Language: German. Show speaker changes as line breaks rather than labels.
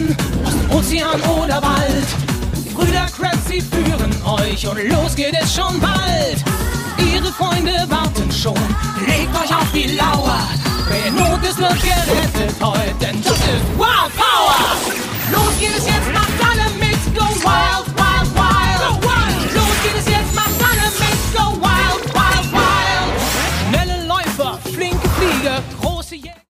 Hafen, Ozean oder Wald. Die Brüder Krabs, sie führen euch und los geht es schon bald. Ihre Freunde warten schon, legt euch auf die Lauer. Wer in Not ist, wird gerettet.